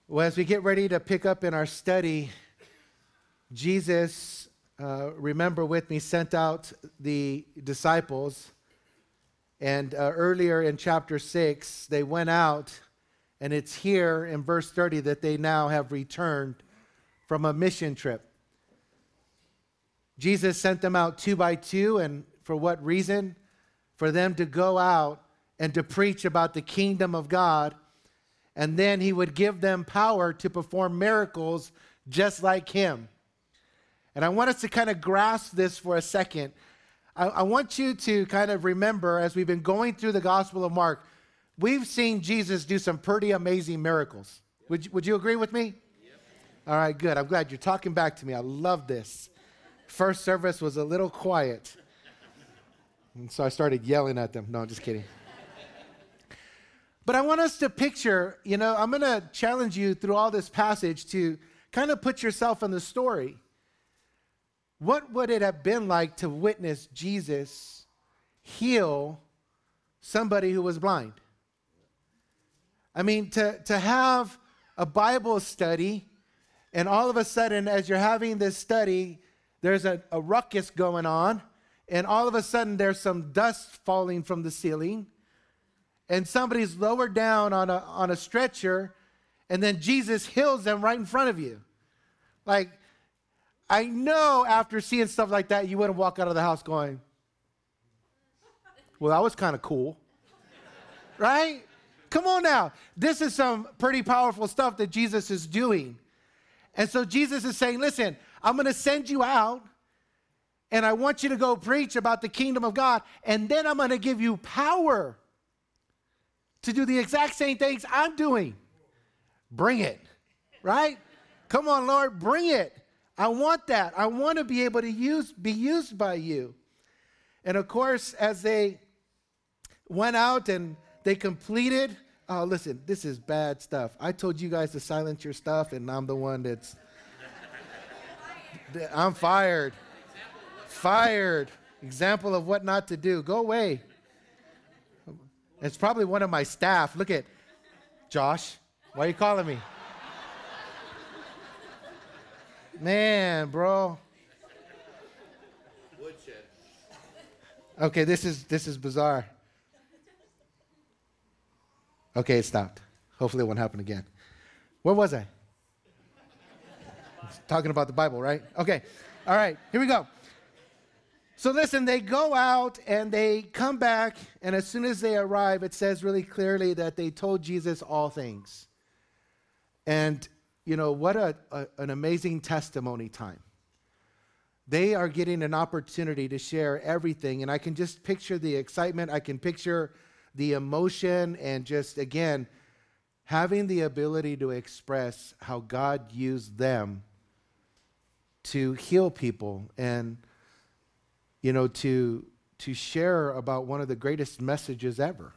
Well, as we get ready to pick up in our study, Jesus, remember with me, sent out the disciples. And earlier in chapter 6, they went out, and it's here in verse 30 that they now have returned from a mission trip. Jesus sent them out 2 by 2, and for what reason? For them to go out and to preach about the kingdom of God, and then he would give them power to perform miracles just like him. And I want us to kind of grasp this for a second. I want you to kind of remember, as we've been going through the Gospel of Mark, we've seen Jesus do some pretty amazing miracles. Would you agree with me? Yep. All right, good. I'm glad you're talking back to me. I love this. First service was a little quiet. And so I started yelling at them. No, I'm just kidding. But I want us to picture, I'm going to challenge you through all this passage to kind of put yourself in the story. What would it have been like to witness Jesus heal somebody who was blind? I mean, to have a Bible study, and all of a sudden, as you're having this study, there's a ruckus going on, and all of a sudden, there's some dust falling from the ceiling, and somebody's lowered down on a stretcher, and then Jesus heals them right in front of you. Like, I know after seeing stuff like that, you wouldn't walk out of the house going, well, that was kind of cool. Right? Come on now. This is some pretty powerful stuff that Jesus is doing. And so Jesus is saying, listen, I'm going to send you out, and I want you to go preach about the kingdom of God, and then I'm going to give you power to do the exact same things I'm doing. Bring it. Right? Come on, Lord, bring it. I want that. I want to be able to be used by you. And of course, as they went out and they completed, oh, listen, this is bad stuff. I told you guys to silence your stuff, and I'm the one I'm fired. Fired. Example of what not to do. Go away. It's probably one of my staff. Look at Josh. Why are you calling me? Man, bro. Woodshed. Okay, this is bizarre. Okay, it stopped. Hopefully it won't happen again. Where was I? Talking about the Bible, right? Okay. All right, here we go. So listen, they go out and they come back, and as soon as they arrive, it says really clearly that they told Jesus all things. And what an amazing testimony time. They are getting an opportunity to share everything, and I can just picture the excitement. I can picture the emotion, and just, again, having the ability to express how God used them to heal people and, to share about one of the greatest messages ever.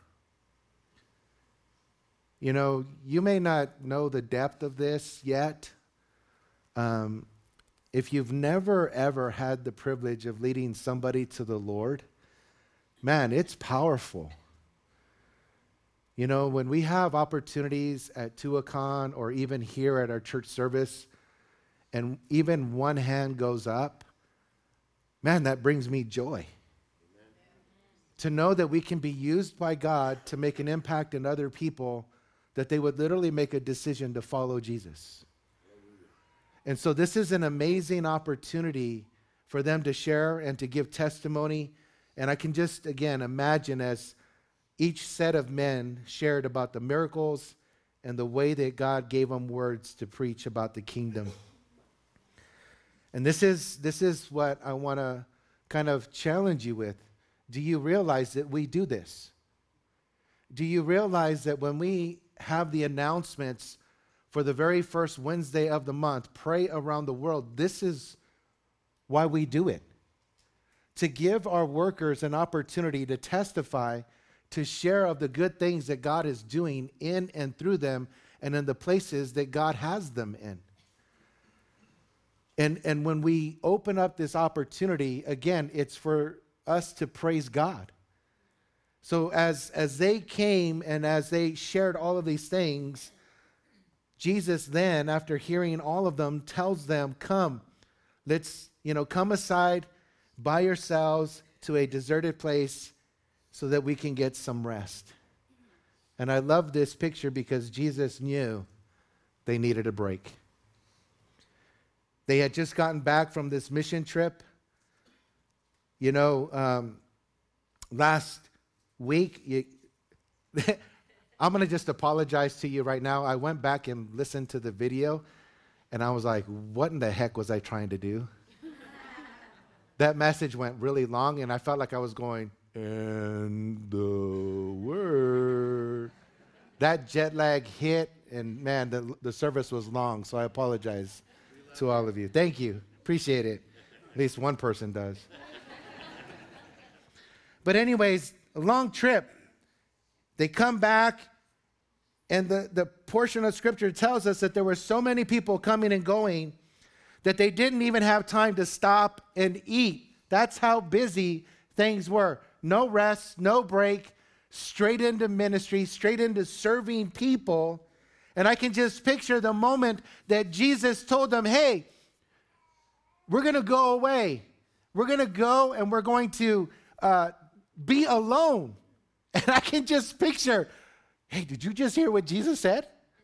You may not know the depth of this yet. If you've never, ever had the privilege of leading somebody to the Lord, man, it's powerful. When we have opportunities at Tuacahn or even here at our church service, and even one hand goes up, man, that brings me joy. To know that we can be used by God to make an impact in other people, that they would literally make a decision to follow Jesus. And so this is an amazing opportunity for them to share and to give testimony. And I can just, again, imagine as each set of men shared about the miracles and the way that God gave them words to preach about the kingdom. And this is what I want to kind of challenge you with. Do you realize that we do this? Do you realize that when we have the announcements for the very first Wednesday of the month, Pray Around the World, this is why we do it. To give our workers an opportunity to testify, to share of the good things that God is doing in and through them and in the places that God has them in. And when we open up this opportunity, again, it's for us to praise God. So as they came and as they shared all of these things, Jesus then, after hearing all of them, tells them, come, let's, come aside by yourselves to a deserted place so that we can get some rest. And I love this picture because Jesus knew they needed a break. They had just gotten back from this mission trip. Last week, I'm going to just apologize to you right now. I went back and listened to the video, and I was like, what in the heck was I trying to do? That message went really long, and I felt like I was going, and the word. That jet lag hit, and man, the service was long, so I apologize to all of you. Thank you. Appreciate it. At least one person does. But anyways, a long trip. They come back, and the portion of Scripture tells us that there were so many people coming and going that they didn't even have time to stop and eat. That's how busy things were. No rest, no break, straight into ministry, straight into serving people. And I can just picture the moment that Jesus told them, hey, we're going to go away. We're going to go and we're going to be alone. And I can just picture, hey, did you just hear what Jesus said?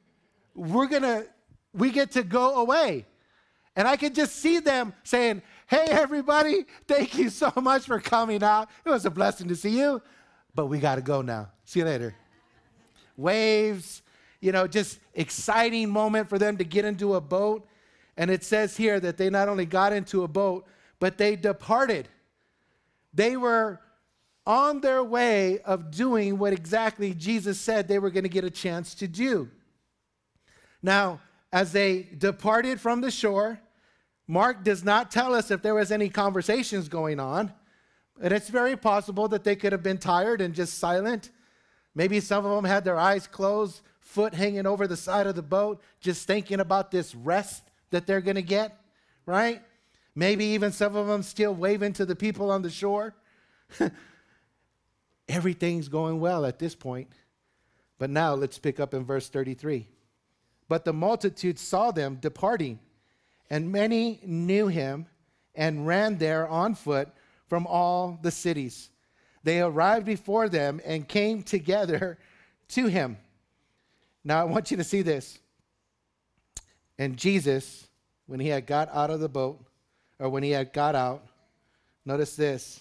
We get to go away. And I can just see them saying, hey, everybody, thank you so much for coming out. It was a blessing to see you, but we got to go now. See you later. Waves, just exciting moment for them to get into a boat. And it says here that they not only got into a boat, but they departed. They were on their way of doing what exactly Jesus said they were going to get a chance to do. Now, as they departed from the shore, Mark does not tell us if there was any conversations going on. And it's very possible that they could have been tired and just silent. Maybe some of them had their eyes closed, foot hanging over the side of the boat, just thinking about this rest that they're going to get, right? Maybe even some of them still waving to the people on the shore. Everything's going well at this point. But now let's pick up in verse 33. But the multitude saw them departing, and many knew him and ran there on foot from all the cities. They arrived before them and came together to him. Now I want you to see this. And Jesus, when he had got out of the boat, or when he had got out, notice this.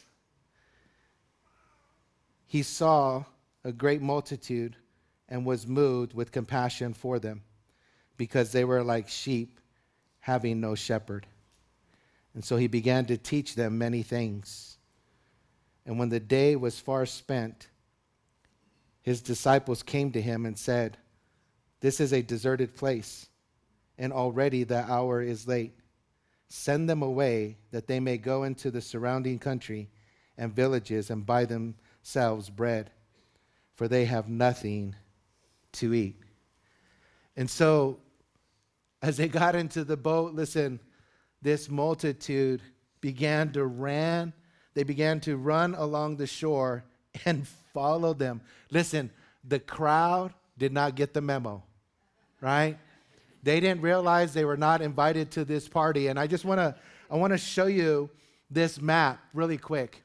He saw a great multitude and was moved with compassion for them, because they were like sheep having no shepherd. And so he began to teach them many things. And when the day was far spent, his disciples came to him and said, this is a deserted place, and already the hour is late. Send them away that they may go into the surrounding country and villages and buy themselves bread, for they have nothing to eat. And so as they got into the boat, listen, this multitude began to run along the shore and follow them. Listen, the crowd did not get the memo, right? They didn't realize they were not invited to this party. And I want to show you this map really quick.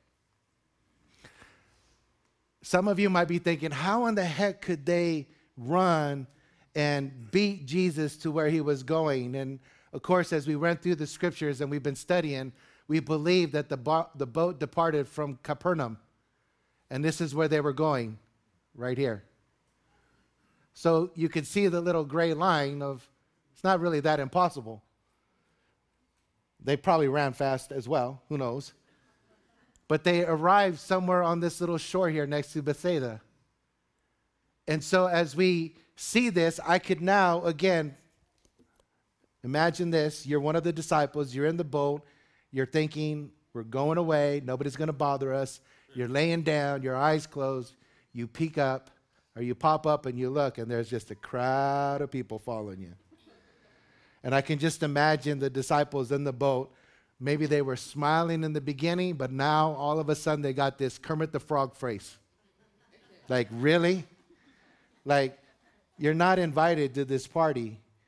Some of you might be thinking, how in the heck could they run and beat Jesus to where he was going? And of course, as we went through the scriptures and we've been studying, we believe that the boat departed from Capernaum. And this is where they were going, right here. So you could see the little gray line of, it's not really that impossible. They probably ran fast as well, who knows. But they arrived somewhere on this little shore here next to Bethsaida. And so as we see this, I could now, again, imagine this. You're one of the disciples. You're in the boat. You're thinking, we're going away. Nobody's going to bother us. You're laying down, your eyes closed. You peek up, or you pop up and you look, and there's just a crowd of people following you. And I can just imagine the disciples in the boat. Maybe they were smiling in the beginning, but now all of a sudden they got this Kermit the Frog face. Like, really? Like, you're not invited to this party.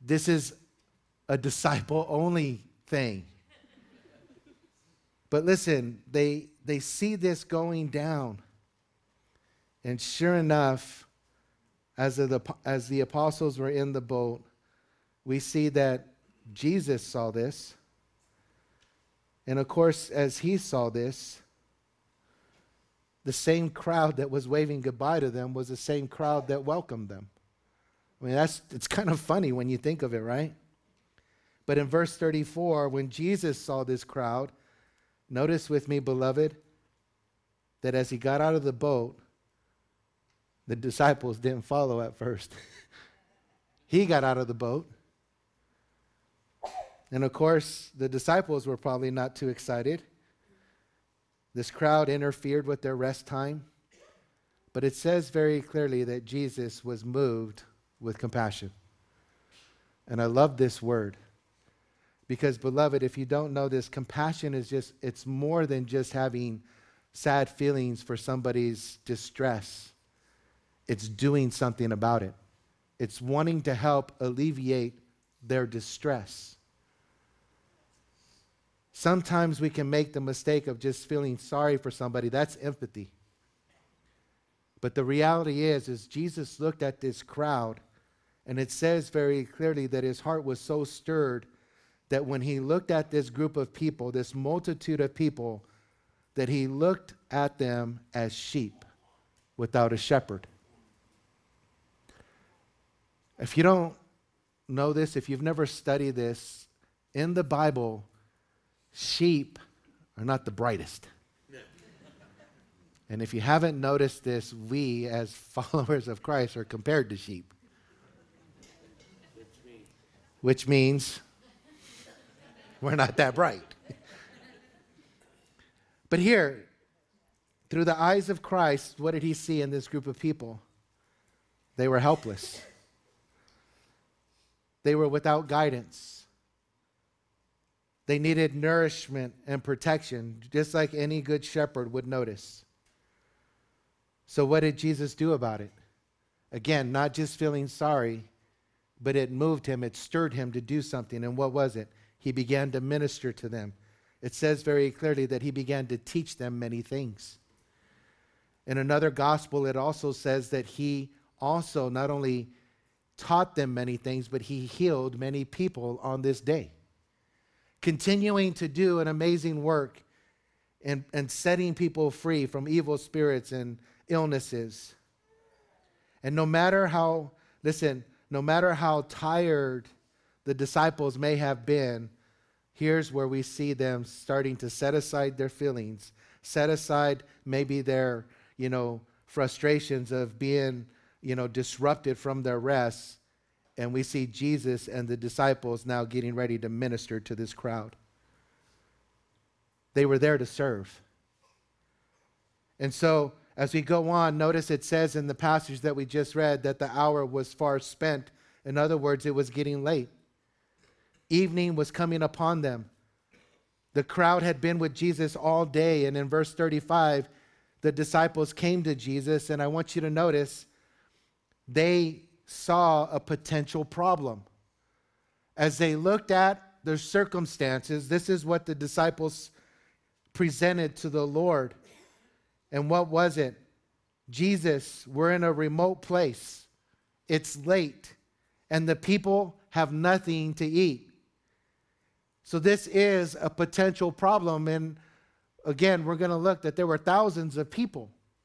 this is a disciple-only thing. But listen, they see this going down. And sure enough, as the apostles were in the boat, we see that Jesus saw this. And of course, as he saw this, the same crowd that was waving goodbye to them was the same crowd that welcomed them. I mean, it's kind of funny when you think of it, right? But in verse 34, when Jesus saw this crowd, notice with me, beloved, that as he got out of the boat, the disciples didn't follow at first. He got out of the boat. And of course, the disciples were probably not too excited. This crowd interfered with their rest time. But it says very clearly that Jesus was moved with compassion. And I love this word. Because, beloved, if you don't know this, compassion is it's more than just having sad feelings for somebody's distress. It's doing something about it. It's wanting to help alleviate their distress. Sometimes we can make the mistake of just feeling sorry for somebody. That's empathy. But the reality is Jesus looked at this crowd, and it says very clearly that his heart was so stirred that when he looked at this group of people, this multitude of people, that he looked at them as sheep without a shepherd. If you don't know this, if you've never studied this, in the Bible, sheep are not the brightest. And if you haven't noticed this, we as followers of Christ are compared to sheep. Which means we're not that bright. But here, through the eyes of Christ, what did he see in this group of people? They were helpless. They were without guidance. They needed nourishment and protection, just like any good shepherd would notice. So what did Jesus do about it? Again, not just feeling sorry, but it moved him, it stirred him to do something. And what was it? He began to minister to them. It says very clearly that he began to teach them many things. In another gospel, it also says that he also not only taught them many things, but he healed many people on this day, continuing to do an amazing work and setting people free from evil spirits and illnesses. And no matter how tired the disciples may have been, here's where we see them starting to set aside their feelings, set aside maybe their, frustrations of being, disrupted from their rest. And we see Jesus and the disciples now getting ready to minister to this crowd. They were there to serve. And so, as we go on, notice it says in the passage that we just read that the hour was far spent. In other words, it was getting late. Evening was coming upon them. The crowd had been with Jesus all day, and in verse 35, the disciples came to Jesus, and I want you to notice, they saw a potential problem. As they looked at their circumstances, this is what the disciples presented to the Lord. And what was it? Jesus, we're in a remote place. It's late, and the people have nothing to eat. So this is a potential problem. And again, we're going to look that there were thousands of people.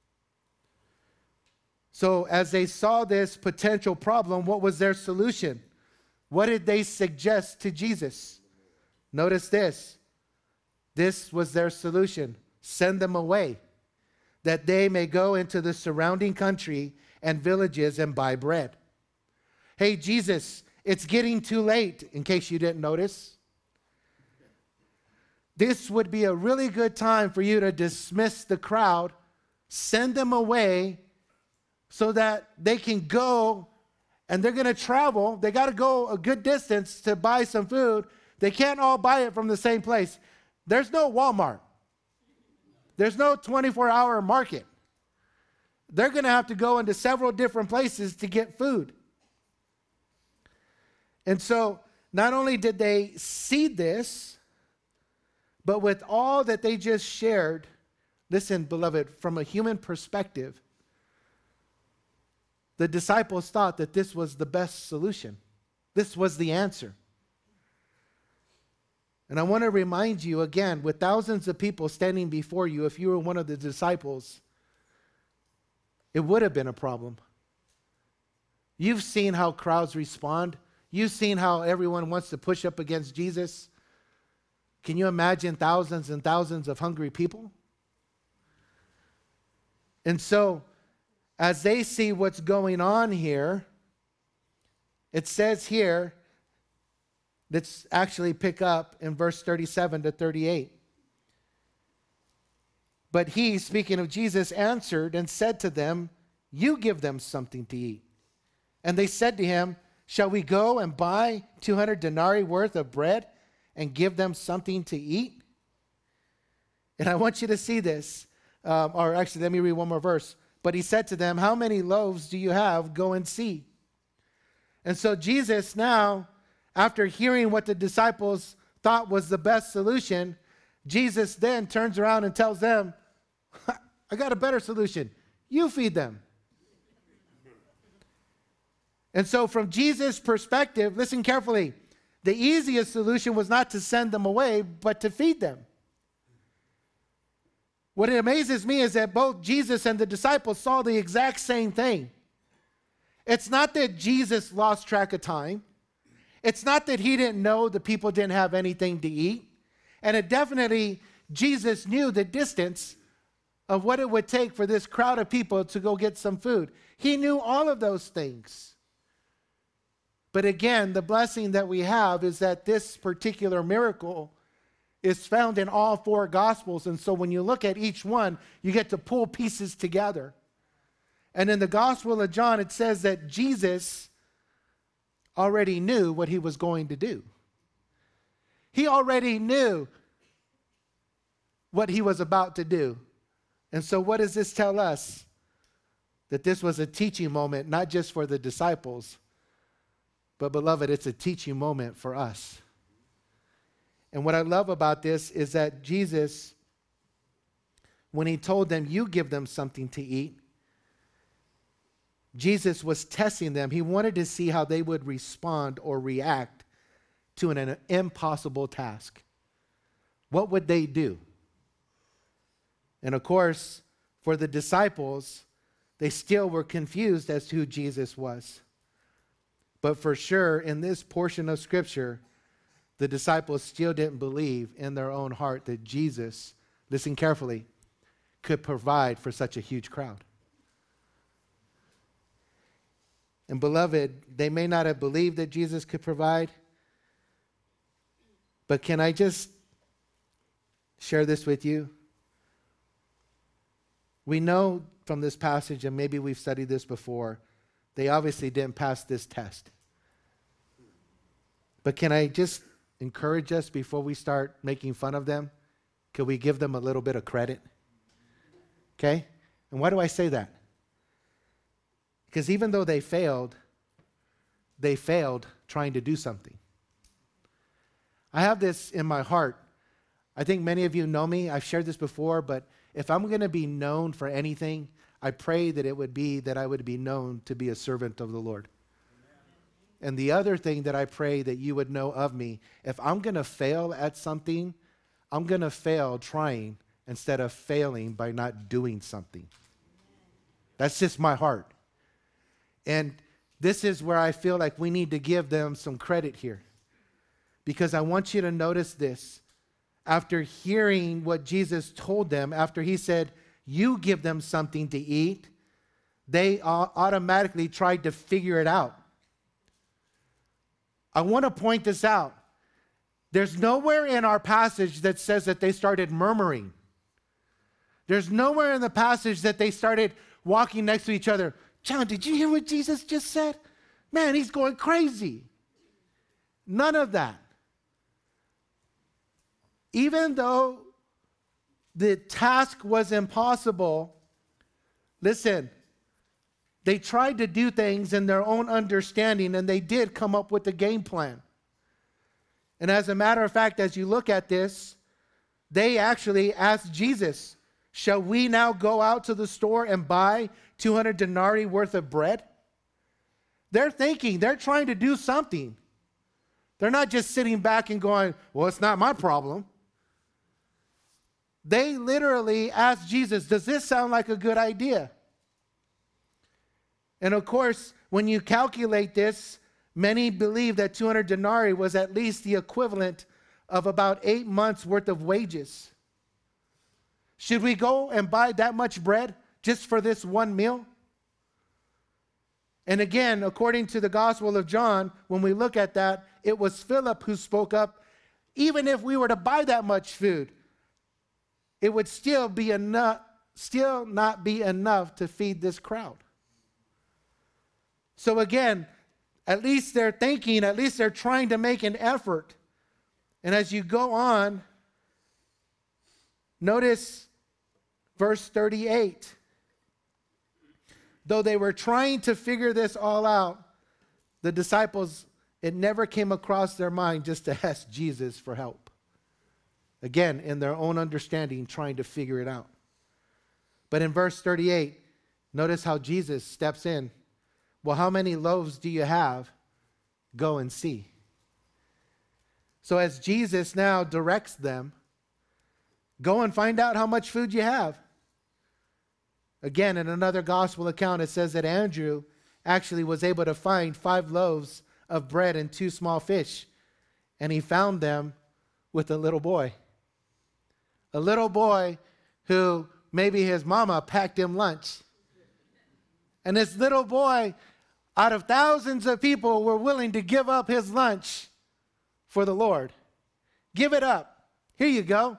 So as they saw this potential problem, what was their solution? What did they suggest to Jesus? Notice this. This was their solution. Send them away, that they may go into the surrounding country and villages and buy bread. Hey, Jesus, it's getting too late, in case you didn't notice. This would be a really good time for you to dismiss the crowd, send them away so that they can go, and they're going to travel. They got to go a good distance to buy some food. They can't all buy it from the same place. There's no Walmart. There's no 24-hour market. They're going to have to go into several different places to get food. And so not only did they see this, but with all that they just shared, listen, beloved, from a human perspective, the disciples thought that this was the best solution. This was the answer. And I want to remind you again, with thousands of people standing before you, if you were one of the disciples, it would have been a problem. You've seen how crowds respond. You've seen how everyone wants to push up against Jesus. Can you imagine thousands and thousands of hungry people? And so, as they see what's going on here, it says here, let's actually pick up in verse 37 to 38. But he, speaking of Jesus, answered and said to them, "You give them something to eat." And they said to him, "Shall we go and buy 200 denarii worth of bread and give them something to eat?" And I want you to see this. Or actually, let me read one more verse. But he said to them, "How many loaves do you have? Go and see." And so Jesus now, after hearing what the disciples thought was the best solution, Jesus then turns around and tells them, "I got a better solution. You feed them." And so from Jesus' perspective, listen carefully, the easiest solution was not to send them away, but to feed them. What amazes me is that both Jesus and the disciples saw the exact same thing. It's not that Jesus lost track of time. It's not that he didn't know the people didn't have anything to eat. And it definitely, Jesus knew the distance of what it would take for this crowd of people to go get some food. He knew all of those things. But again, the blessing that we have is that this particular miracle is found in all four Gospels. And so when you look at each one, you get to pull pieces together. And in the Gospel of John, it says that Jesus already knew what he was going to do. He already knew what he was about to do. And so what does this tell us? That this was a teaching moment, not just for the disciples, but beloved, it's a teaching moment for us. And what I love about this is that Jesus, when he told them, "You give them something to eat," Jesus was testing them. He wanted to see how they would respond or react to an impossible task. What would they do? And of course, for the disciples, they still were confused as to who Jesus was. But for sure, in this portion of Scripture, the disciples still didn't believe in their own heart that Jesus, listen carefully, could provide for such a huge crowd. And beloved, they may not have believed that Jesus could provide, but can I just share this with you? We know from this passage, and maybe we've studied this before, they obviously didn't pass this test. But can I just encourage us before we start making fun of them? Could we give them a little bit of credit? Okay? And why do I say that? Because even though they failed trying to do something. I have this in my heart. I think many of you know me. I've shared this before, but if I'm going to be known for anything, I pray that it would be that I would be known to be a servant of the Lord. And the other thing that I pray that you would know of me, if I'm going to fail at something, I'm going to fail trying instead of failing by not doing something. That's just my heart. And this is where I feel like we need to give them some credit here. Because I want you to notice this. After hearing what Jesus told them, after he said, "You give them something to eat," they automatically tried to figure it out. I want to point this out. There's nowhere in our passage that says that they started murmuring. There's nowhere in the passage that they started walking next to each other. "John, did you hear what Jesus just said? Man, he's going crazy." None of that. Even though the task was impossible, listen, They tried to do things in their own understanding, and they did come up with a game plan. And as a matter of fact, as you look at this, they actually asked Jesus, shall we now go out to the store and buy 200 denarii worth of bread? They're thinking, they're trying to do something. They're not just sitting back and going, well, it's not my problem. They literally asked Jesus, does this sound like a good idea? And of course, when you calculate this, many believe that 200 denarii was at least the equivalent of about 8 months worth of wages. Should we go and buy that much bread just for this one meal? And again, according to the Gospel of John, when we look at that, it was Philip who spoke up. Even if we were to buy that much food, it would still not be enough to feed this crowd. So again, at least they're thinking, at least they're trying to make an effort. And as you go on, notice verse 38. Though they were trying to figure this all out, the disciples, it never came across their mind just to ask Jesus for help. Again, in their own understanding, trying to figure it out. But in verse 38, notice how Jesus steps in. Well, how many loaves do you have? Go and see. So as Jesus now directs them, go and find out how much food you have. Again, in another gospel account, it says that Andrew actually was able to find 5 loaves of bread and 2 small fish. And he found them with a little boy. A little boy who maybe his mama packed him lunch. And this little boy, out of thousands of people, were willing to give up his lunch for the Lord. Give it up. Here you go.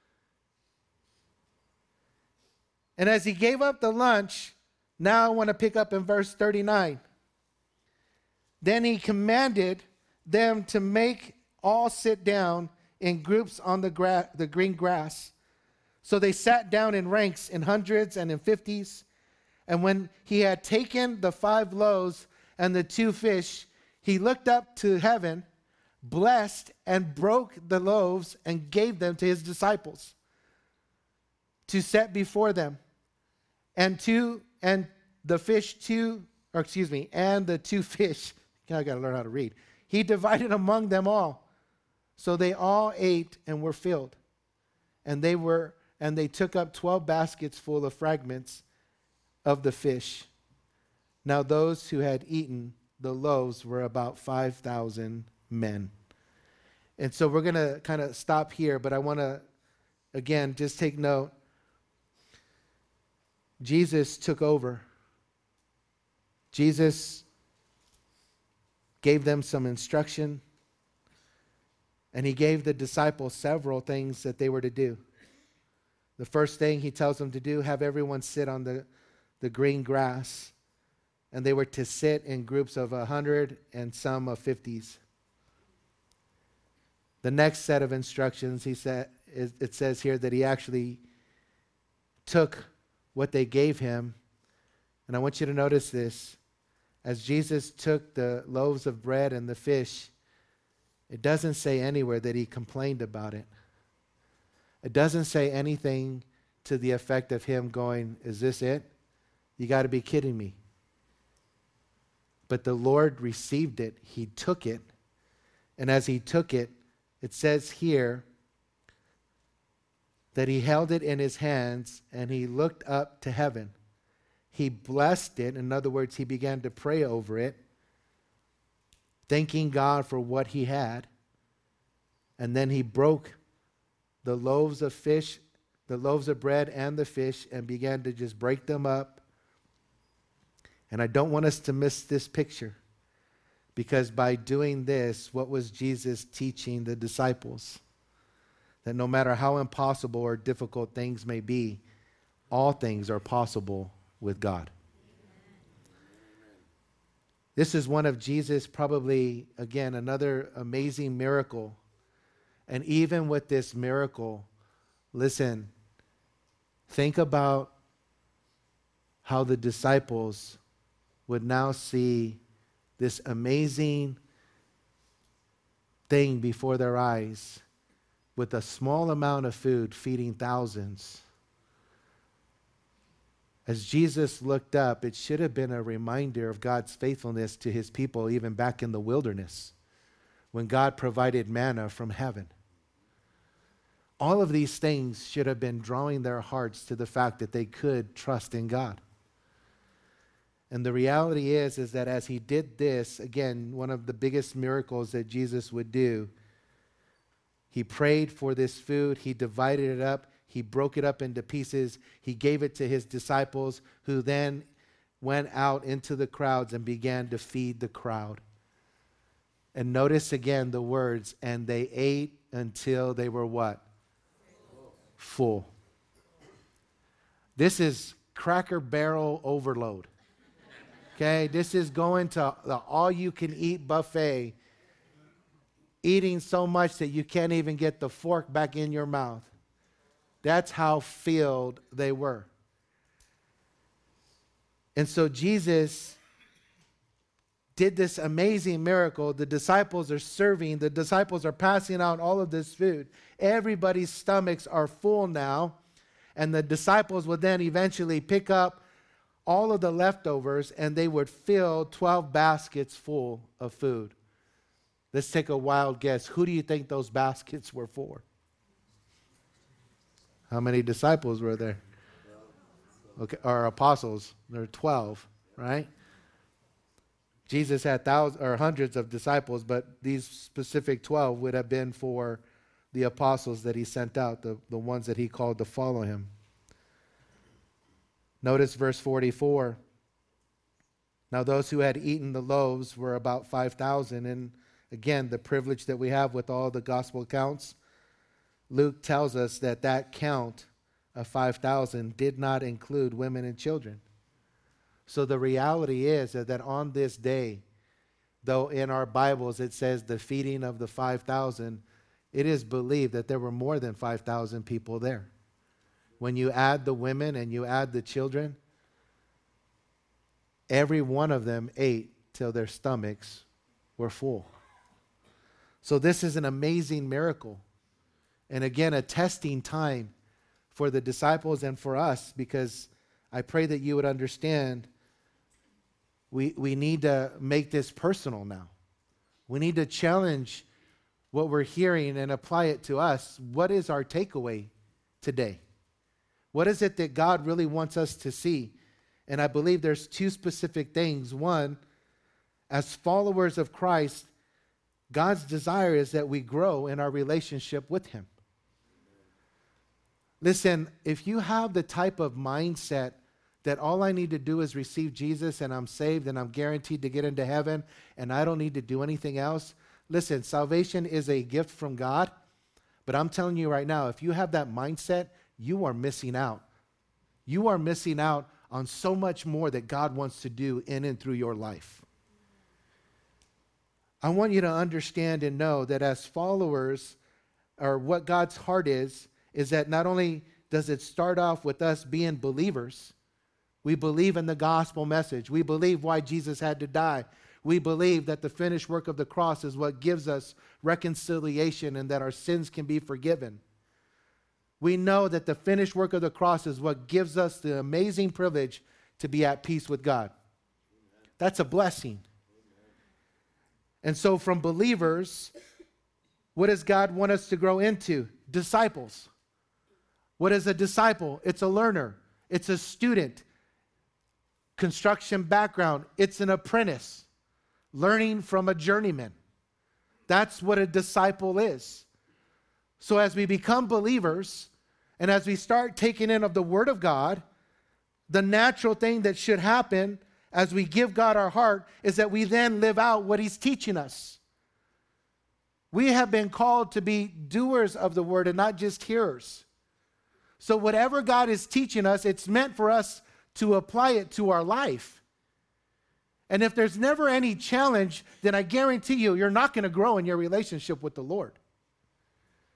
And as he gave up the lunch, now I want to pick up in verse 39. Then he commanded them to make all sit down in groups on the green grass. So they sat down in ranks, in hundreds and in 50s. And when he had taken the 5 loaves and the 2 fish, he looked up to heaven, blessed and broke the loaves and gave them to his disciples to set before them. And the 2 fish, I got to learn how to read. He divided among them all. So they all ate and were filled. And they took up 12 baskets full of fragments of the fish. Now those who had eaten the loaves were about 5,000 men. And so we're going to kind of stop here, but I want to, again, just take note. Jesus took over. Jesus gave them some instruction, and he gave the disciples several things that they were to do. The first thing he tells them to do, have everyone sit on the green grass, and they were to sit in groups of 100 and some of 50s. The next set of instructions, it says here that he actually took what they gave him. And I want you to notice this. As Jesus took the loaves of bread and the fish, it doesn't say anywhere that he complained about it. It doesn't say anything to the effect of him going, is this it? You got to be kidding me. But the Lord received it. He took it. And as he took it, it says here that he held it in his hands and he looked up to heaven. He blessed it. In other words, he began to pray over it, thanking God for what he had. And then he broke the loaves of fish, the loaves of bread and the fish, and began to just break them up. And I don't want us to miss this picture, because by doing this, what was Jesus teaching the disciples? That no matter how impossible or difficult things may be, all things are possible with God. This is one of Jesus' probably, again, another amazing miracle. And even with this miracle, listen, think about how the disciples would now see this amazing thing before their eyes with a small amount of food feeding thousands. As Jesus looked up, it should have been a reminder of God's faithfulness to his people even back in the wilderness when God provided manna from heaven. All of these things should have been drawing their hearts to the fact that they could trust in God. And the reality is that as he did this, again, one of the biggest miracles that Jesus would do, he prayed for this food, he divided it up, he broke it up into pieces, he gave it to his disciples, who then went out into the crowds and began to feed the crowd. And notice again the words, and they ate until they were what? Full. This is Cracker Barrel overload. Okay, this is going to the all-you-can-eat buffet, eating so much that you can't even get the fork back in your mouth. That's how filled they were. And so Jesus did this amazing miracle. The disciples are serving. The disciples are passing out all of this food. Everybody's stomachs are full now. And the disciples would then eventually pick up all of the leftovers, and they would fill 12 baskets full of food. Let's take a wild guess. Who do you think those baskets were for? How many disciples were there? Okay, or apostles. There were 12, right? Jesus had thousands or hundreds of disciples, but these specific 12 would have been for the apostles that he sent out, the ones that he called to follow him. Notice verse 44. Now those who had eaten the loaves were about 5,000. And again, the privilege that we have with all the gospel accounts, Luke tells us that that count of 5,000 did not include women and children. So the reality is that on this day, though in our Bibles it says the feeding of the 5,000, it is believed that there were more than 5,000 people there. When you add the women and you add the children, every one of them ate till their stomachs were full. So this is an amazing miracle. And again, a testing time for the disciples and for us, because I pray that you would understand we need to make this personal now. We need to challenge what we're hearing and apply it to us. What is our takeaway today? What is it that God really wants us to see? And I believe there's two specific things. One, as followers of Christ, God's desire is that we grow in our relationship with him. Listen, if you have the type of mindset that all I need to do is receive Jesus and I'm saved and I'm guaranteed to get into heaven and I don't need to do anything else, listen, salvation is a gift from God. But I'm telling you right now, if you have that mindset, you are missing out. You are missing out on so much more that God wants to do in and through your life. I want you to understand and know that as followers, or what God's heart is that not only does it start off with us being believers, we believe in the gospel message. We believe why Jesus had to die. We believe that the finished work of the cross is what gives us reconciliation and that our sins can be forgiven. We know that the finished work of the cross is what gives us the amazing privilege to be at peace with God. That's a blessing. And so from believers, what does God want us to grow into? Disciples. What is a disciple? It's a learner. It's a student. Construction background. It's an apprentice. Learning from a journeyman. That's what a disciple is. So as we become believers and as we start taking in of the Word of God, the natural thing that should happen as we give God our heart is that we then live out what he's teaching us. We have been called to be doers of the Word and not just hearers. So whatever God is teaching us, it's meant for us to apply it to our life. And if there's never any challenge, then I guarantee you're not going to grow in your relationship with the Lord.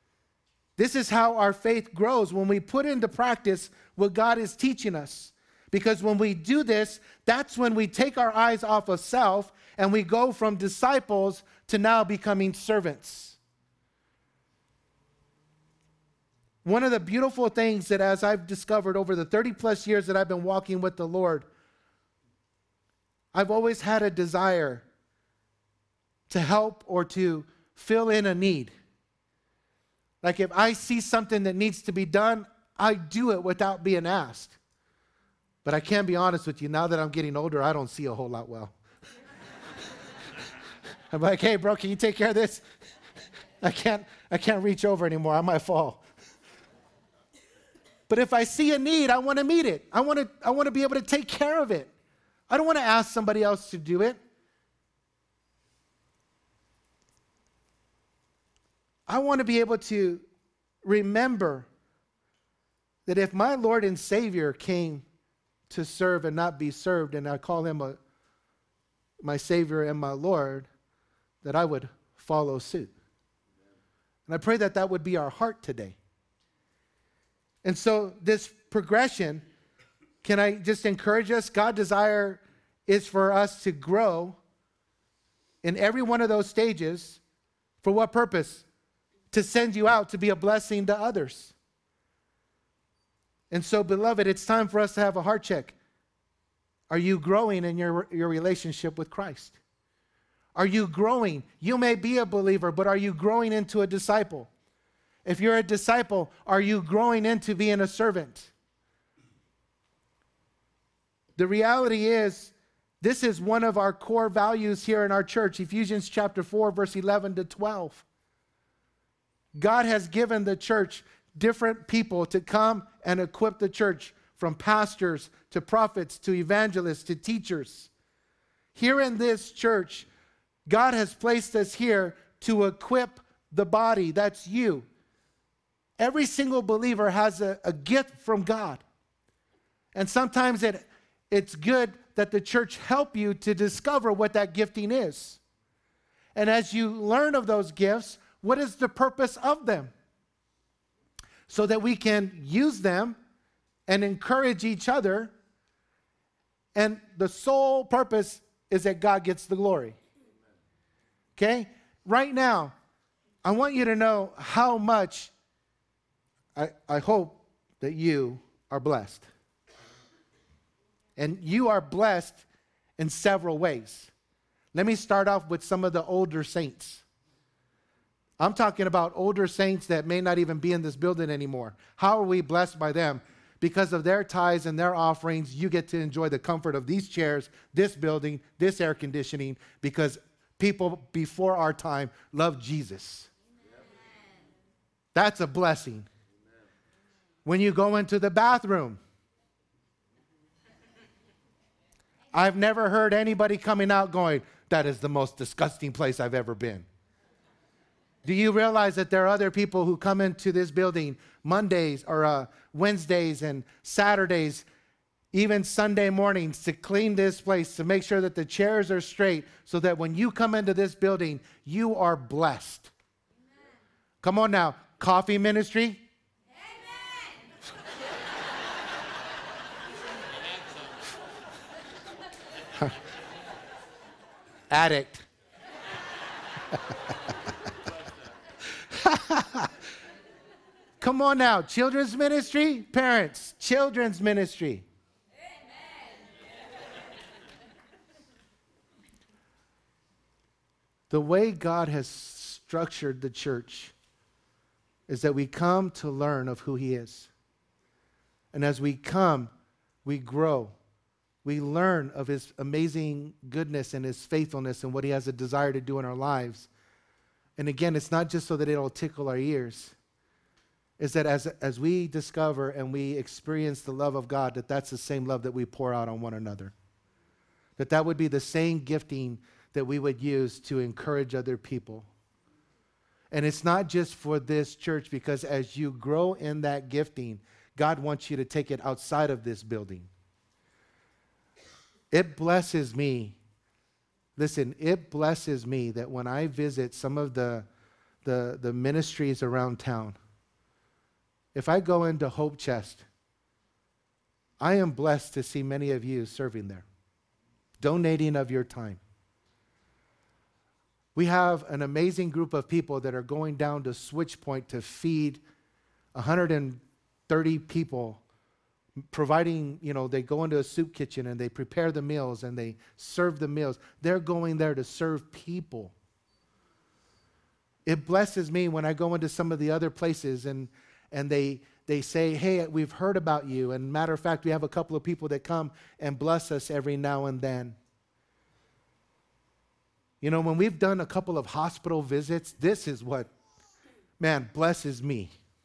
This is how our faith grows, when we put into practice what God is teaching us. Because when we do this, that's when we take our eyes off of self and we go from disciples to now becoming servants. One of the beautiful things that as I've discovered over the 30 plus years that I've been walking with the Lord, I've always had a desire to help or to fill in a need. Like if I see something that needs to be done, I do it without being asked. But I can be honest with you, now that I'm getting older, I don't see a whole lot well. I'm like, hey, bro, can you take care of this? I can't reach over anymore. I might fall. But if I see a need, I want to meet it. I want to be able to take care of it. I don't want to ask somebody else to do it. I want to be able to remember that if my Lord and Savior came to serve and not be served, and I call him my Savior and my Lord, that I would follow suit. And I pray that that would be our heart today. And so this progression, can I just encourage us? God's desire is for us to grow in every one of those stages. For what purpose? To send you out to be a blessing to others. And so, beloved, it's time for us to have a heart check. Are you growing in your relationship with Christ? Are you growing? You may be a believer, but are you growing into a disciple? If you're a disciple, are you growing into being a servant? The reality is, this is one of our core values here in our church, Ephesians chapter 4, verse 11 to 12. God has given the church different people to come and equip the church, from pastors to prophets to evangelists to teachers. Here in this church, God has placed us here to equip the body. That's you. Every single believer has a gift from God. And sometimes it's good that the church help you to discover what that gifting is. And as you learn of those gifts, what is the purpose of them? So that we can use them and encourage each other. And the sole purpose is that God gets the glory. Okay? Right now, I want you to know how much I hope that you are blessed. And you are blessed in several ways. Let me start off with some of the older saints. I'm talking about older saints that may not even be in this building anymore. How are we blessed by them? Because of their tithes and their offerings, you get to enjoy the comfort of these chairs, this building, this air conditioning, because people before our time loved Jesus. Amen. That's a blessing. Amen. When you go into the bathroom, I've never heard anybody coming out going, that is the most disgusting place I've ever been. Do you realize that there are other people who come into this building Mondays or Wednesdays and Saturdays, even Sunday mornings, to clean this place, to make sure that the chairs are straight, so that when you come into this building, you are blessed. Amen. Come on now, coffee ministry. Amen. Addict. Come on now, children's ministry, parents, children's ministry. The way God has structured the church is that we come to learn of who He is. And as we come, we grow. We learn of His amazing goodness and His faithfulness and what He has a desire to do in our lives. And again, it's not just so that it'll tickle our ears. It's that as we discover and we experience the love of God, that's the same love that we pour out on one another. That would be the same gifting that we would use to encourage other people. And it's not just for this church, because as you grow in that gifting, God wants you to take it outside of this building. It blesses me. Listen, it blesses me that when I visit some of the ministries around town, if I go into Hope Chest, I am blessed to see many of you serving there, donating of your time. We have an amazing group of people that are going down to Switch Point to feed 130 people, providing, they go into a soup kitchen and they prepare the meals and they serve the meals. They're going there to serve people. It blesses me when I go into some of the other places and they say, hey, we've heard about you. And matter of fact, we have a couple of people that come and bless us every now and then. When we've done a couple of hospital visits, this is what, blesses me.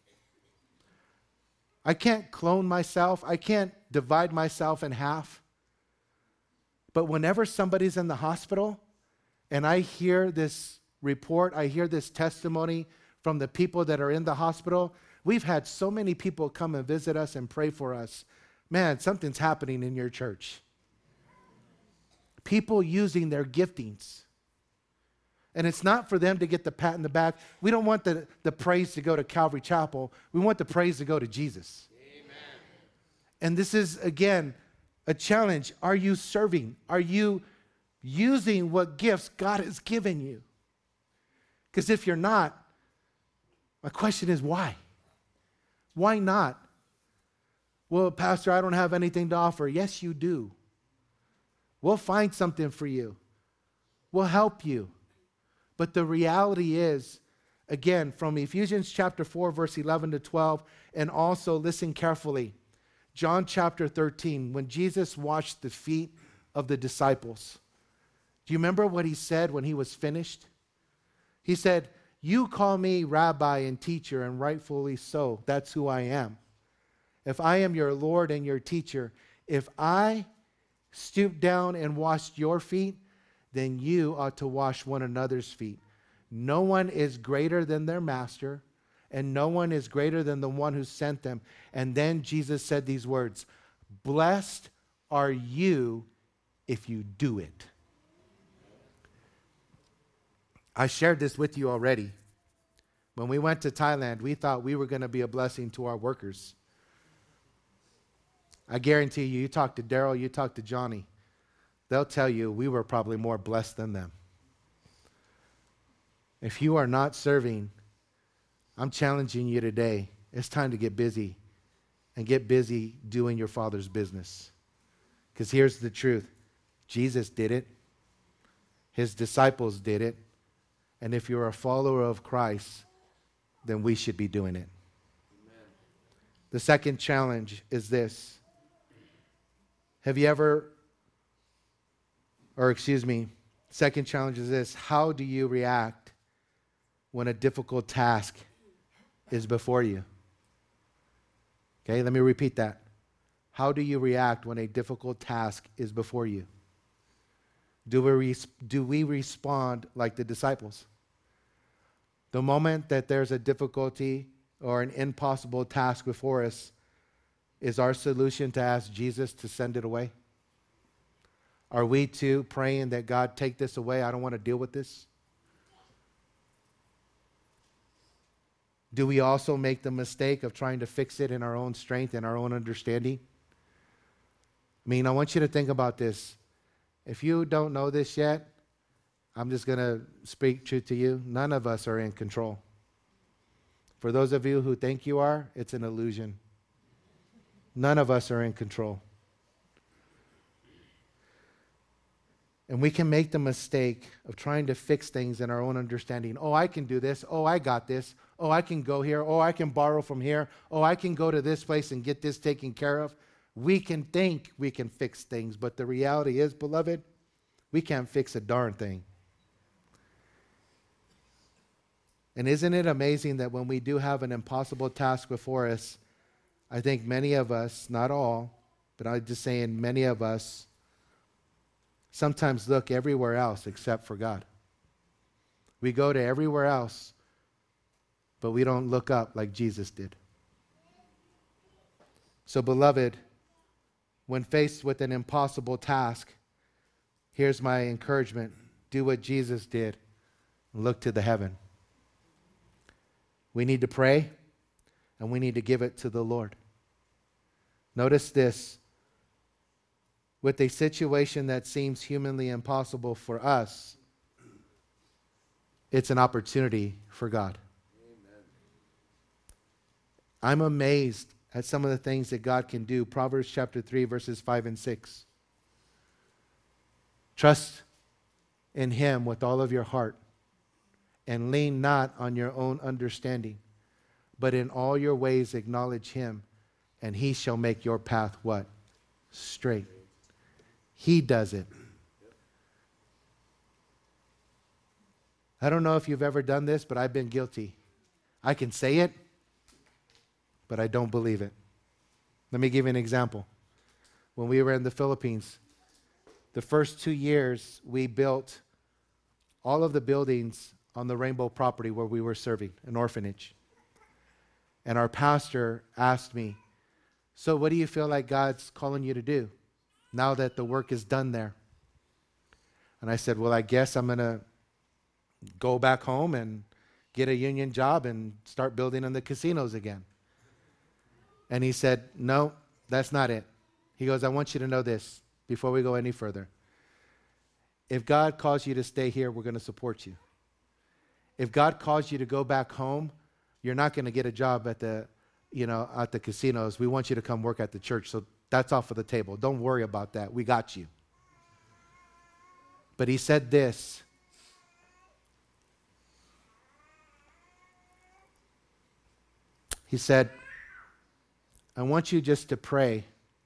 I can't clone myself. I can't divide myself in half. But whenever somebody's in the hospital and I hear this report, I hear this testimony from the people that are in the hospital, we've had so many people come and visit us and pray for us. Man, something's happening in your church. People using their giftings. And it's not for them to get the pat in the back. We don't want the praise to go to Calvary Chapel. We want the praise to go to Jesus. Amen. And this is, again, a challenge. Are you serving? Are you using what gifts God has given you? Because if you're not, my question is why? Why not? Well, Pastor, I don't have anything to offer. Yes, you do. We'll find something for you. We'll help you. But the reality is, again, from Ephesians chapter 4, verse 11 to 12, and also listen carefully, John chapter 13, when Jesus washed the feet of the disciples. Do you remember what he said when he was finished? He said, you call me rabbi and teacher, and rightfully so. That's who I am. If I am your Lord and your teacher, if I stoop down and washed your feet, then you ought to wash one another's feet. No one is greater than their master, and no one is greater than the one who sent them. And then Jesus said these words, blessed are you if you do it. I shared this with you already. When we went to Thailand, we thought we were going to be a blessing to our workers. I guarantee you, you talk to Daryl, you talk to Johnny, they'll tell you we were probably more blessed than them. If you are not serving, I'm challenging you today. It's time to get busy and get busy doing your Father's business. Because here's the truth. Jesus did it. His disciples did it. And if you're a follower of Christ, then we should be doing it. Amen. The second challenge is this. Second challenge is this. How do you react when a difficult task is before you? Okay, let me repeat that. How do you react when a difficult task is before you? Do we respond like the disciples? The moment that there's a difficulty or an impossible task before us, is our solution to ask Jesus to send it away? Are we too praying that God take this away? I don't want to deal with this. Do we also make the mistake of trying to fix it in our own strength and our own understanding? I want you to think about this. If you don't know this yet, I'm just going to speak truth to you. None of us are in control. For those of you who think you are, it's an illusion. None of us are in control. And we can make the mistake of trying to fix things in our own understanding. Oh, I can do this. Oh, I got this. Oh, I can go here. Oh, I can borrow from here. Oh, I can go to this place and get this taken care of. We can think we can fix things, but the reality is, beloved, we can't fix a darn thing. And isn't it amazing that when we do have an impossible task before us, I think many of us, not all, but I'm just saying many of us, sometimes look everywhere else except for God. We go to everywhere else, but we don't look up like Jesus did. So, beloved, when faced with an impossible task, here's my encouragement. Do what Jesus did and look to the heaven. We need to pray, and we need to give it to the Lord. Notice this. with a situation that seems humanly impossible for us, it's an opportunity for God. Amen. I'm amazed at some of the things that God can do. Proverbs chapter 3, verses 5 and 6. Trust in Him with all of your heart, and lean not on your own understanding, but in all your ways acknowledge Him, and He shall make your path what? Straight. He does it. I don't know if you've ever done this, but I've been guilty. I can say it, but I don't believe it. Let me give you an example. When we were in the Philippines, the first 2 years, we built all of the buildings on the Rainbow property where we were serving, an orphanage. And our pastor asked me, so what do you feel like God's calling you to do now that the work is done there? And I said, well, I guess I'm going to go back home and get a union job and start building in the casinos again. And he said, no, that's not it. He goes, I want you to know this before we go any further. If God calls you to stay here, we're going to support you. If God calls you to go back home, you're not going to get a job at the casinos. We want you to come work at the church. So that's off of the table. Don't worry about that. We got you. But he said this. He said, I want you just to pray,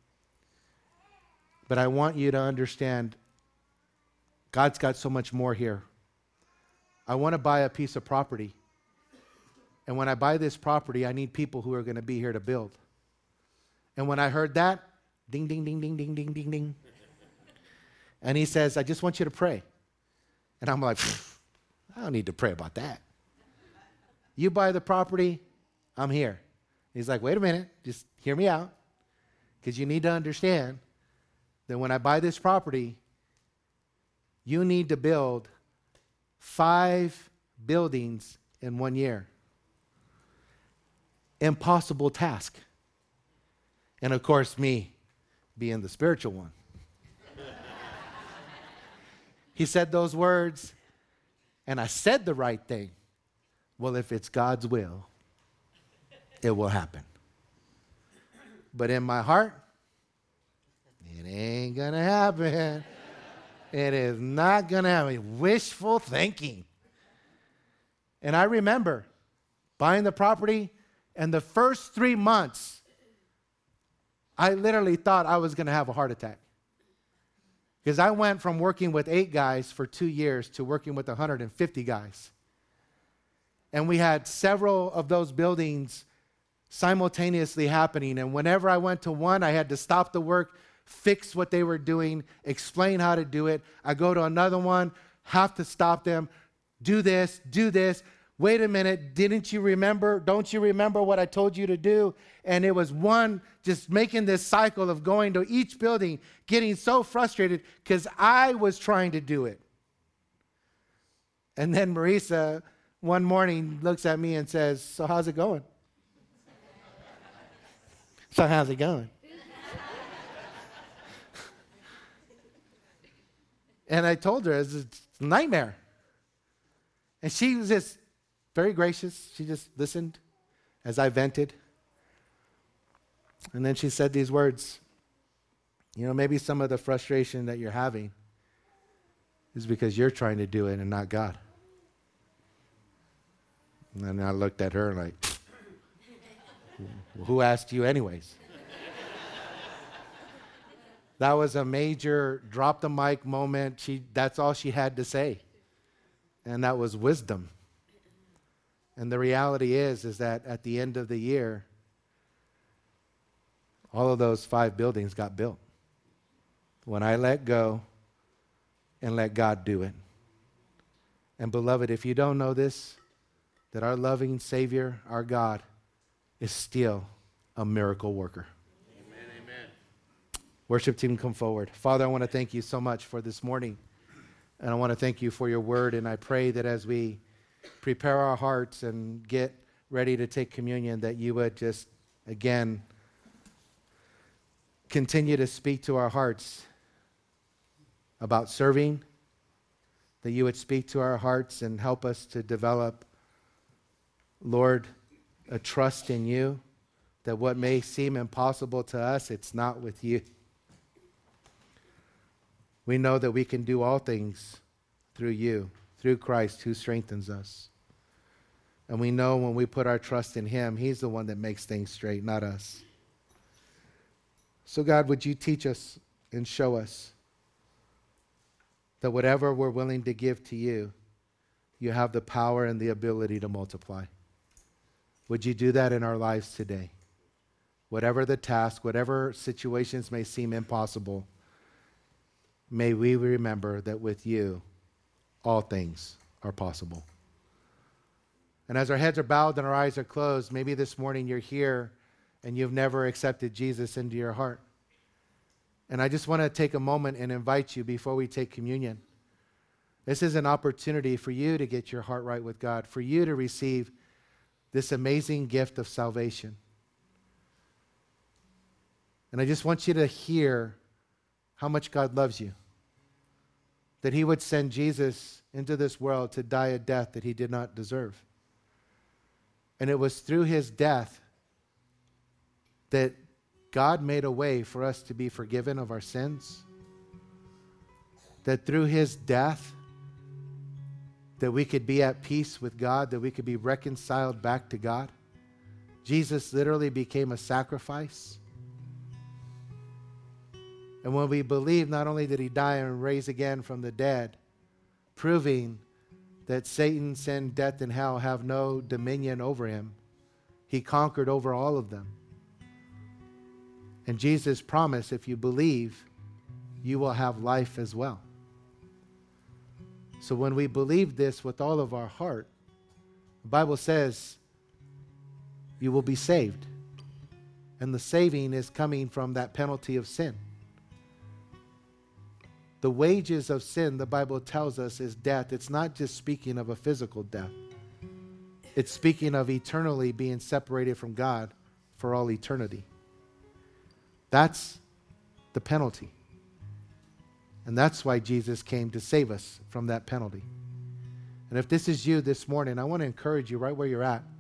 but I want you to understand God's got so much more here. I want to buy a piece of property. And when I buy this property, I need people who are going to be here to build. And when I heard that, ding, ding, ding, ding, ding, ding, ding, ding. And he says, I just want you to pray. And I'm like, I don't need to pray about that. You buy the property, I'm here. He's like, wait a minute, just hear me out. Because you need to understand that when I buy this property, you need to build 5 buildings in 1 year. Impossible task. And of course, me being the spiritual one. He said those words, and I said the right thing. Well, if it's God's will, it will happen. But in my heart, it ain't going to happen. It is not going to happen. Wishful thinking. And I remember buying the property, and the first 3 months, I literally thought I was going to have a heart attack. Because I went from working with 8 guys for 2 years to working with 150 guys. And we had several of those buildings simultaneously happening. And whenever I went to one, I had to stop the work, fix what they were doing, explain how to do it. I go to another one, have to stop them, do this. Wait a minute, didn't you remember? Don't you remember what I told you to do? And it was one just making this cycle of going to each building, getting so frustrated because I was trying to do it. And then Marisa one morning looks at me and says, so how's it going? So how's it going? And I told her it's a nightmare. And she was just very gracious. She just listened as I vented. And then she said these words, maybe some of the frustration that you're having is because you're trying to do it and not God. And then I looked at her like, who asked you anyways? That was a major drop the mic moment. That's all she had to say. And that was wisdom. And the reality is that at the end of the year, all of those 5 buildings got built. When I let go and let God do it. And beloved, if you don't know this, that our loving Savior, our God, is still a miracle worker. Amen, amen. Worship team, come forward. Father, I want to thank you so much for this morning. And I want to thank you for your word. And I pray that as we prepare our hearts and get ready to take communion, that you would just, again, continue to speak to our hearts about serving, that you would speak to our hearts and help us to develop, Lord, a trust in you, that what may seem impossible to us, it's not with you. We know that we can do all things through you, through Christ who strengthens us. And we know when we put our trust in him, he's the one that makes things straight, not us. So God, would you teach us and show us that whatever we're willing to give to you, you have the power and the ability to multiply. Would you do that in our lives today? Whatever the task, whatever situations may seem impossible, may we remember that with you, all things are possible. And as our heads are bowed and our eyes are closed, maybe this morning you're here and you've never accepted Jesus into your heart. And I just want to take a moment and invite you before we take communion. This is an opportunity for you to get your heart right with God, for you to receive this amazing gift of salvation. And I just want you to hear how much God loves you, that he would send Jesus into this world to die a death that he did not deserve. And it was through his death that God made a way for us to be forgiven of our sins. That through his death, that we could be at peace with God, that we could be reconciled back to God. Jesus literally became a sacrifice. And when we believe, not only did he die and raise again from the dead, proving that Satan, sin, death, and hell have no dominion over him, he conquered over all of them. And Jesus promised, if you believe, you will have life as well. So when we believe this with all of our heart, the Bible says you will be saved. And the saving is coming from that penalty of sin. The wages of sin, the Bible tells us, is death. It's not just speaking of a physical death. It's speaking of eternally being separated from God for all eternity. That's the penalty. And that's why Jesus came to save us from that penalty. And if this is you this morning, I want to encourage you right where you're at.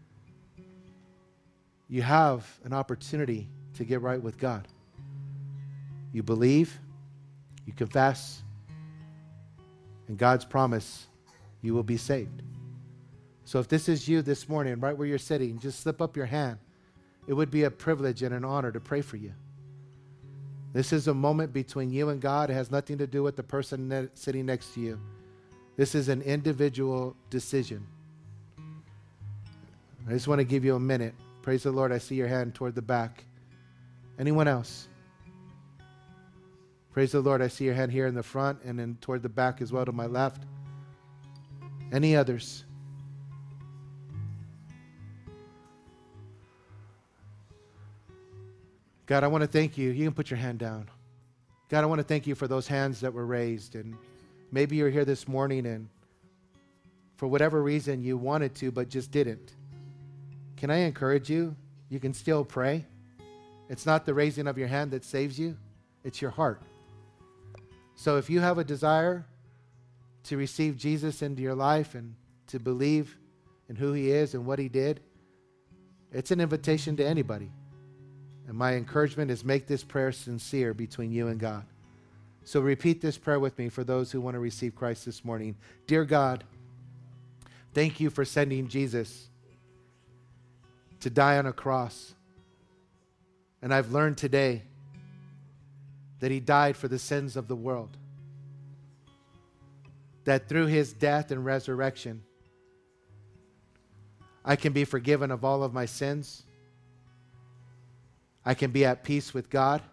You have an opportunity to get right with God. You believe, you confess, and God's promise, you will be saved. So if this is you this morning, right where you're sitting, just slip up your hand. It would be a privilege and an honor to pray for you. This is a moment between you and God. It has nothing to do with the person sitting next to you. This is an individual decision. I just want to give you a minute. Praise the Lord. I see your hand toward the back. Anyone else? Praise the Lord. I see your hand here in the front and then toward the back as well to my left. Any others? God, I want to thank you. You can put your hand down. God, I want to thank you for those hands that were raised. And maybe you're here this morning and for whatever reason you wanted to but just didn't. Can I encourage you? You can still pray. It's not the raising of your hand that saves you. It's your heart. So if you have a desire to receive Jesus into your life and to believe in who he is and what he did, it's an invitation to anybody. And my encouragement is make this prayer sincere between you and God. So repeat this prayer with me for those who want to receive Christ this morning. Dear God, thank you for sending Jesus to die on a cross. And I've learned today that he died for the sins of the world. That through his death and resurrection, I can be forgiven of all of my sins. I can be at peace with God.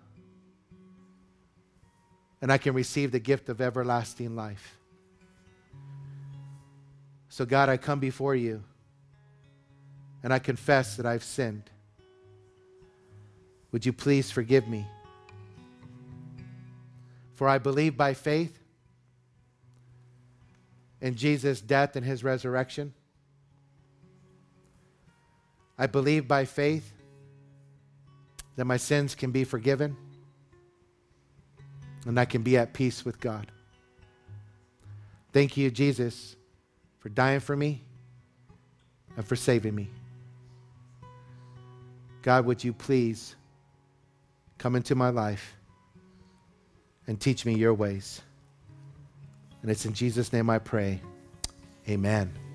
And I can receive the gift of everlasting life. So God, I come before you and I confess that I've sinned. Would you please forgive me? For I believe by faith in Jesus' death and his resurrection. I believe by faith that my sins can be forgiven. and I can be at peace with God. Thank you, Jesus, for dying for me and for saving me. God, would you please come into my life and teach me your ways? And it's in Jesus' name I pray. Amen.